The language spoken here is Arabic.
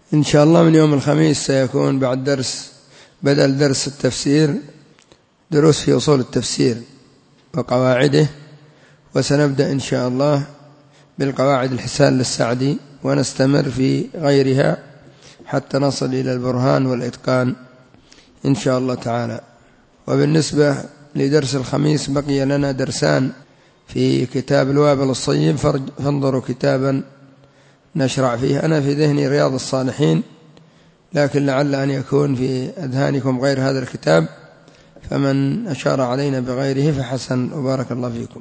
إن شاء الله من يوم الخميس سيكون بعد بدل درس التفسير دروس في أصول التفسير وقواعده، وسنبدأ إن شاء الله بالقواعد الحسان للسعدي ونستمر في غيرها حتى نصل إلى البرهان والإتقان إن شاء الله تعالى. وبالنسبة لدرس الخميس بقي لنا درسان في كتاب الوابل الصيب، فانظروا كتابا نشرع فيه. أنا في ذهني رياض الصالحين، لكن لعل أن يكون في أذهانكم غير هذا الكتاب، فمن أشار علينا بغيره فحسن وبارك الله فيكم.